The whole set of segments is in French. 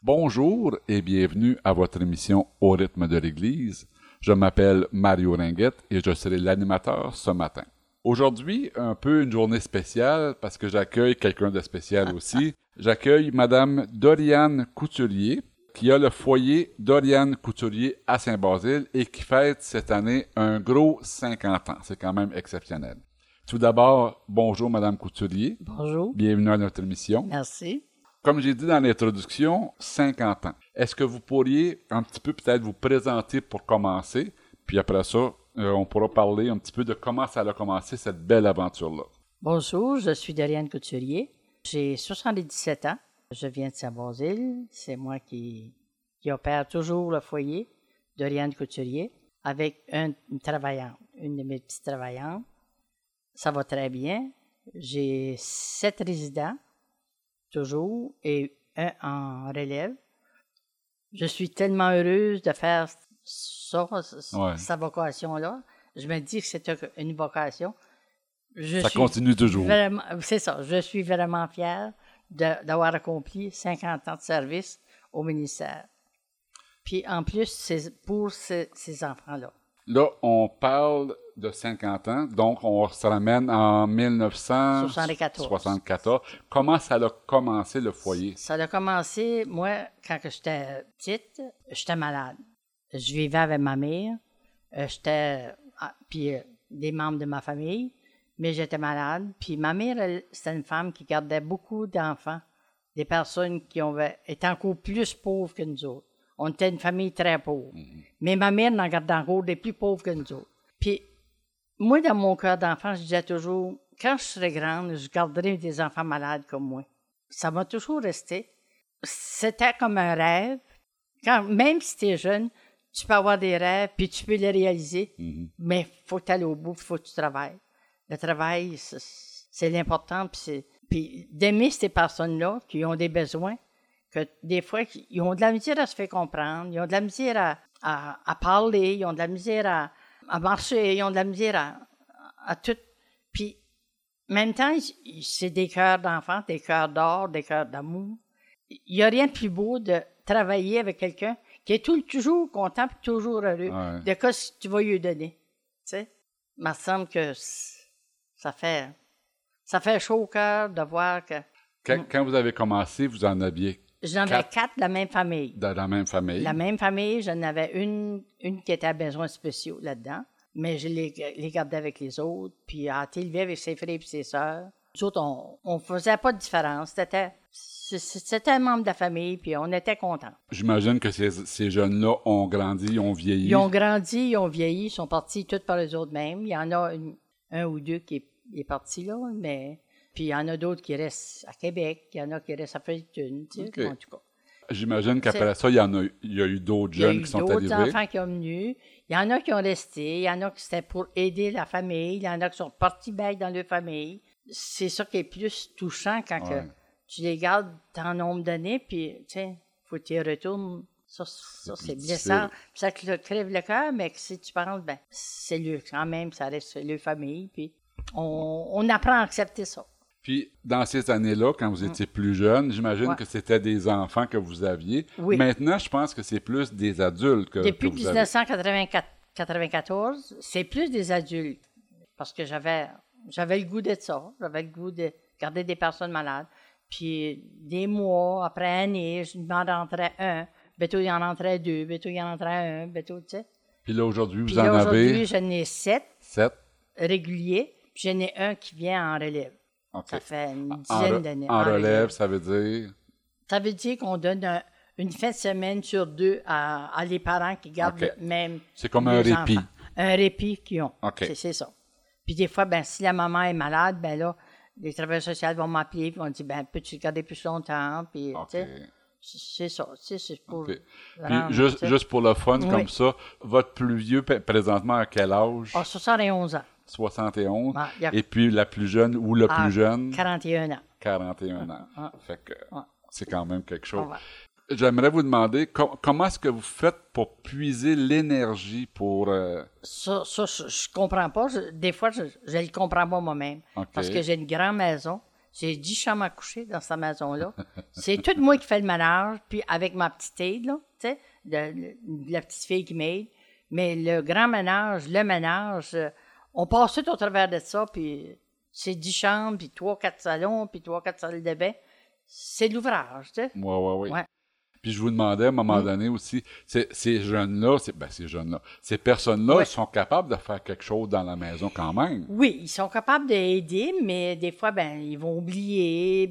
Bonjour et bienvenue à votre émission Au rythme de l'Église. Je m'appelle Mario Ringuette et je serai l'animateur ce matin. Aujourd'hui, un peu une journée spéciale parce que j'accueille quelqu'un de spécial aussi. J'accueille Madame Doriane Couturier qui a le foyer Doriane Couturier à Saint-Basile et qui fête cette année un gros 50 ans. C'est quand même exceptionnel. Tout d'abord, bonjour Madame Couturier. Bonjour. Bienvenue à notre émission. Merci. Comme j'ai dit dans l'introduction, 50 ans. Est-ce que vous pourriez un petit peu peut-être vous présenter pour commencer, puis après ça, on pourra parler un petit peu de comment ça a commencé cette belle aventure-là. Bonjour, je suis Doriane Couturier. J'ai 77 ans. Je viens de Saint-Basile. C'est moi qui opère toujours le foyer Doriane Couturier avec une travaillante, une de mes petites travaillantes. Ça va très bien. J'ai 7 résidents. Toujours, et un en relève. Je suis tellement heureuse de faire ça, cette vocation-là. Je me dis que c'est une vocation. Ça continue toujours. C'est ça. Je suis vraiment fière d'avoir accompli 50 ans de service au ministère. Puis en plus, c'est pour ces enfants-là. Là, on parle de 50 ans, donc on se ramène en 1974. Comment ça a commencé le foyer? Ça a commencé, moi, quand j'étais petite, j'étais malade. Je vivais avec ma mère, puis des membres de ma famille, mais j'étais malade. Puis ma mère, c'était une femme qui gardait beaucoup d'enfants, des personnes qui étaient encore plus pauvres que nous autres. On était une famille très pauvre. Mais ma mère en gardait encore des plus pauvres que nous autres. Puis, moi, dans mon cœur d'enfant, je disais toujours, quand je serai grande, je garderai des enfants malades comme moi. Ça m'a toujours resté. C'était comme un rêve. Même si tu es jeune, tu peux avoir des rêves, puis tu peux les réaliser. Mais il faut aller au bout, il faut que tu travailles. Le travail, c'est l'important. Puis d'aimer ces personnes-là qui ont des besoins, que des fois, ils ont de la misère à se faire comprendre, ils ont de la misère à parler, ils ont de la misère à marcher, ils ont de la misère à tout. Puis, en même temps, c'est des cœurs d'enfants, des cœurs d'or, des cœurs d'amour. Il n'y a rien de plus beau de travailler avec quelqu'un qui est toujours content et toujours heureux de ce que tu vas lui donner. Tu sais, il me semble que ça fait chaud au cœur de voir que... Quand vous avez commencé, vous en aviez... J'en avais 4 de la même famille. De la même famille? La même famille, j'en avais une qui était à besoins spéciaux là-dedans, mais je les gardais avec les autres, puis elle a été élevée avec ses frères et ses sœurs. Nous autres, on faisait pas de différence. C'était un membre de la famille, puis on était contents. J'imagine que ces jeunes-là ont grandi, ont vieilli. Ils ont grandi, ils ont vieilli, ils sont partis tous par eux autres mêmes. Il y en a un ou deux qui est parti là, mais... Puis il y en a d'autres qui restent à Québec, il y en a qui restent à Fredericton, tu sais, en tout cas. J'imagine qu'après ça, il y a eu d'autres jeunes qui sont arrivés. Il y a eu d'autres enfants qui sont venus. Il y en a qui ont resté, il y en a qui c'était pour aider la famille, il y en a qui sont partis bien dans leur famille. C'est ça qui est plus touchant quand que tu les gardes tant nombre d'années, puis tu sais, faut que tu y retournes. Ça c'est blessant. Ça te crève le cœur, mais si tu penses, ben c'est lui quand même, ça reste leur famille, puis on apprend à accepter ça. Puis, dans ces années-là, quand vous étiez plus jeune, j'imagine que c'était des enfants que vous aviez. Oui. Maintenant, je pense que c'est plus des adultes que Depuis vous avez. 1994, c'est plus des adultes. Parce que j'avais le goût de ça. J'avais le goût de garder des personnes malades. Puis, des mois, après année, je m'en rentrais un. Bientôt, il en rentrait 2. Bientôt, il en rentrait 1. Bientôt, tu sais. Puis là, aujourd'hui, Puis vous en avez... Aujourd'hui, j'en ai 7. 7 réguliers. Puis, j'en ai un qui vient en relève. Okay. Ça fait une dizaine d'années. En relève, ça veut dire? Ça veut dire qu'on donne une fin de semaine sur 2 à les parents qui gardent même. C'est comme un répit. Enfants. Un répit qu'ils ont. Okay. C'est ça. Puis des fois, ben si la maman est malade, ben là, les travailleurs sociaux vont m'appeler et vont dire, ben peux-tu garder plus longtemps? Puis, tu sais, c'est ça. C'est pour. Puis juste pour le fun, comme ça, votre plus vieux, présentement, à quel âge? 71 ans. 71. Et puis la plus jeune ou le plus jeune? 41 ans. 41 ans. Fait que c'est quand même quelque chose. J'aimerais vous demander comment est-ce que vous faites pour puiser l'énergie pour... Ça, je comprends pas. Des fois, je le comprends pas moi-même. Parce que j'ai une grande maison. J'ai 10 chambres à coucher dans cette maison-là. C'est tout moi qui fais le ménage, puis avec ma petite aide, là, tu sais, la petite fille qui m'aide. Mais le grand ménage, on passe tout au travers de ça, puis c'est 10 chambres, puis 3-4 salons, puis 3-4 salles de bain. C'est de l'ouvrage, tu sais. Oui. Ouais. Puis je vous demandais à un moment donné aussi, ces jeunes-là, ces personnes-là, Ouais. ils sont capables de faire quelque chose dans la maison quand même. Oui, ils sont capables d'aider, mais des fois, ils vont oublier,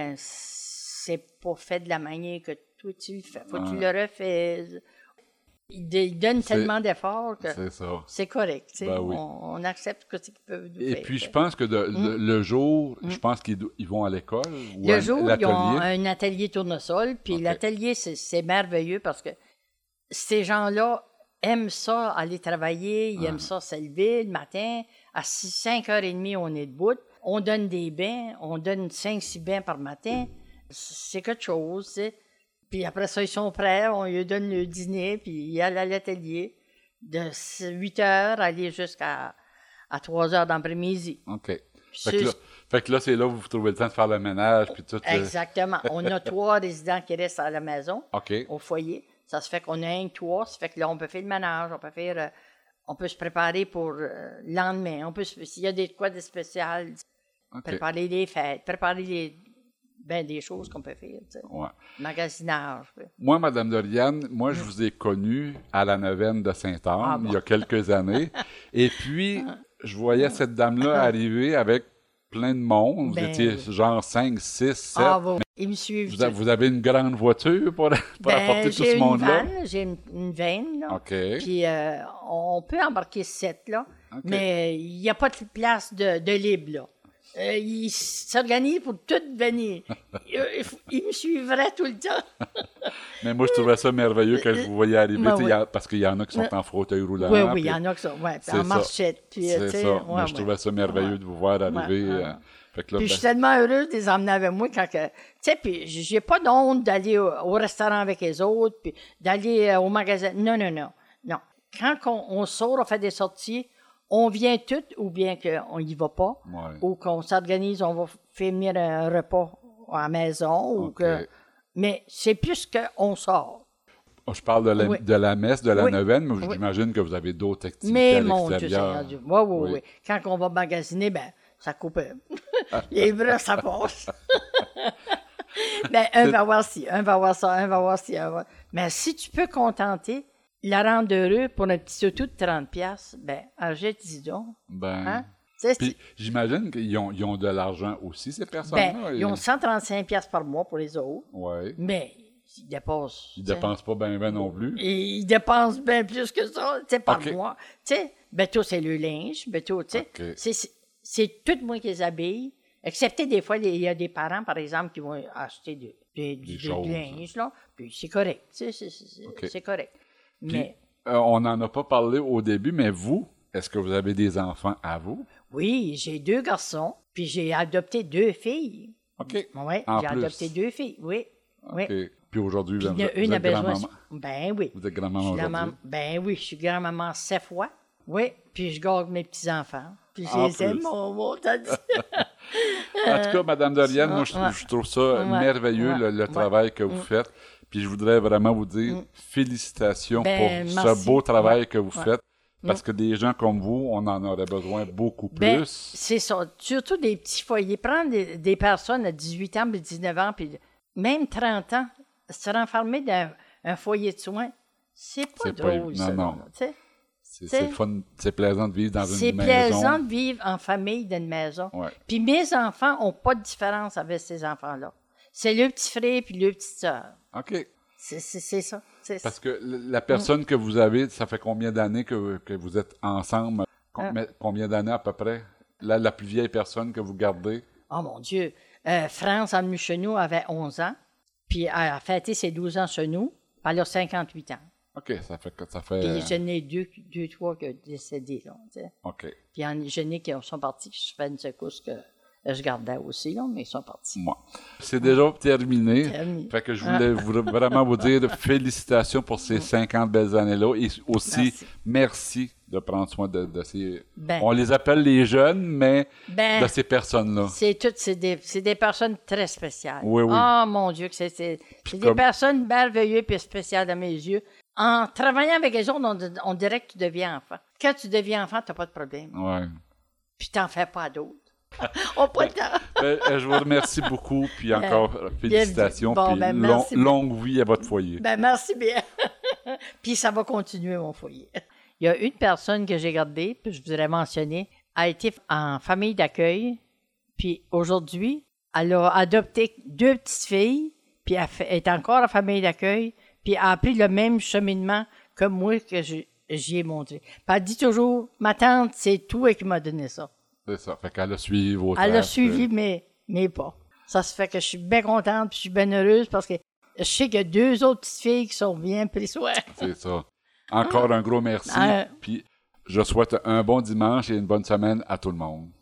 c'est pas fait de la manière que toi tu le fais. Faut que tu le refais. Ils donnent tellement d'efforts que C'est ça. c'est correct. Tu sais. Ben oui. On accepte ce qu'ils peuvent nous Et faire. puis, je pense que le jour, je pense qu'ils vont à l'école ou Le à jour, ils l'atelier. ont un atelier tournesol, puis OK. l'atelier, c'est merveilleux parce que ces gens-là aiment ça, aller travailler, ils aiment ça se lever le matin. À 5h30, on est debout. On donne des bains, on donne 5-6 bains par matin. C'est quelque chose, tu sais. Puis après ça, ils sont prêts, on leur donne le dîner, puis ils allent à l'atelier de 8h aller jusqu'à 3h d'après-midi. OK. Puis Fait que là, c'est là où vous trouvez le temps de faire le ménage, puis tout. Exactement. On a 3 résidents qui restent à la maison, OK. au foyer. Ça se fait qu'on a 3, ça fait que là, on peut faire le ménage, on peut se préparer pour le lendemain. S'il y a quoi de spécial, OK. préparer les fêtes, des choses qu'on peut faire, tu sais. Ouais. Magasinage. Oui. Moi, Madame Doriane, je vous ai connue à la neuvaine de Saint-Anne, il y a quelques années. Et puis, je voyais cette dame-là arriver avec plein de monde. Vous étiez genre 5, 6, 7. Ah, bon, ils me suivent. Vous avez une grande voiture pour apporter tout ce monde-là? J'ai une vanne, là. OK. Puis on peut embarquer 7, là. OK. Mais il n'y a pas de place de libre, là. Ils s'organisent pour tout venir. Ils me suivraient tout le temps. Mais moi, je trouvais ça merveilleux quand je vous voyais arriver, Ben tu sais, oui. parce qu'il y en a qui sont en fauteuil roulant. Oui, il y en a qui sont. Ouais, c'est en ça. marchette. Puis, C'est tu sais, ça. ouais, Mais je trouvais ça merveilleux de vous voir arriver. Fait que là, Puis je suis tellement heureuse de les emmener avec moi quand que. Tu sais, puis j'ai pas d'honte d'aller au restaurant avec les autres, puis d'aller au magasin. Non. Quand on sort, on fait des sorties, on vient toutes, ou bien qu'on y va pas, Ouais. ou qu'on s'organise, on va faire venir un repas à la maison, ou OK. que. Mais c'est plus qu'on sort. Je parle de Oui. la messe, de la Oui. neuvaine, mais Oui. j'imagine que vous avez d'autres activités Mais à mon Dieu, l'extérieur. Seigneur Dieu. Oui. Quand on va magasiner, ça coupe. Les bras, ça passe. Un va voir ci, un va voir ça, un va voir ci. Mais si tu peux contenter, la rendre heureux pour un petit auto de 30$, achète-y donc. Hein? Tu sais, Puis j'imagine qu'ils ont de l'argent aussi, ces personnes-là. ils ont 135$ par mois pour les autres, Ouais. mais ils dépensent. Ils tu sais. dépensent pas bien non plus. Et ils dépensent bien plus que ça, tu sais, par OK. mois. Tu sais, tout, c'est le linge, tout, tu sais. OK. C'est tout moi qui les habille, excepté des fois, il y a des parents, par exemple, qui vont acheter du choses. linge, là, puis c'est correct, tu sais, OK. c'est correct. Puis, Mais on n'en a pas parlé au début, mais vous, est-ce que vous avez des enfants à vous? oui, j'ai 2 garçons, puis j'ai adopté 2 filles. OK. Oui, En j'ai plus. adopté 2 filles, oui. OK. Puis aujourd'hui, Puis vous une a êtes besoin. grand-maman. Ben oui. Vous êtes grand-maman Je suis aujourd'hui. oui, je suis grand-maman 7 fois. Oui, puis je garde mes petits-enfants. Puis je En les aime, plus. mon tati. En tout cas, Madame Doriane, moi, ouais. je trouve ça merveilleux, ouais, le travail que vous faites. Puis je voudrais vraiment vous dire félicitations pour merci. ce beau travail que vous faites. Parce que des gens comme vous, on en aurait besoin beaucoup plus. C'est ça. Surtout des petits foyers. Prendre des personnes à 18 ans, puis 19 ans, puis même 30 ans, se renfermer dans un foyer de soins, c'est pas drôle, ça. Non. Tu sais. C'est le fun, c'est plaisant de vivre dans une maison. C'est plaisant de vivre en famille dans une maison. Ouais. Puis mes enfants n'ont pas de différence avec ces enfants-là. C'est le petit frère puis le petite sœur. OK. C'est ça. Parce que la personne que vous avez, ça fait combien d'années que vous êtes ensemble? Combien d'années à peu près? La plus vieille personne que vous gardez? Oh mon Dieu. France, en chez nous, avait 11 ans. Puis elle a fêté ses 12 ans chez nous. Puis elle a 58 ans. OK, ça fait... Puis j'en ai deux, trois qui ont décédé. Là, tu sais. OK. Puis j'en ai qui sont partis. Je fais une secousse que je gardais aussi, là, mais ils sont partis. Moi. C'est déjà terminé. Terminé. Fait que je voulais vraiment vous dire félicitations pour ces 50 belles années-là et aussi merci de prendre soin de ces... Ben, On les appelle les jeunes, mais ben, de ces personnes-là. c'est des personnes très spéciales. Oui, oui. Oh mon Dieu, que c'est des comme- personnes merveilleuses et spéciales dans mes yeux. En travaillant avec les autres, on dirait que tu deviens enfant. Quand tu deviens enfant, tu n'as pas de problème. Ouais. Puis tu n'en fais pas d'autres. On n'a pas le temps. Je vous remercie beaucoup, puis encore félicitations, Bon, puis ben, merci. longue vie à votre foyer. Ben, merci bien. Puis ça va continuer, mon foyer. Il y a une personne que j'ai gardée, puis je voudrais mentionner, a été en famille d'accueil, puis aujourd'hui, elle a adopté 2 petites filles, puis elle est encore en famille d'accueil, puis elle a pris le même cheminement que moi que j'y ai montré. Puis elle dit toujours, ma tante, c'est toi qui m'a donné ça. C'est ça. Fait qu'elle a suivi vos Elle a traces, suivi mes pas. Ça se fait que je suis bien contente, puis je suis bien heureuse parce que je sais qu'il y a 2 autres petites filles qui sont bien prises soin. C'est ça. Encore un gros merci. Puis je souhaite un bon dimanche et une bonne semaine à tout le monde.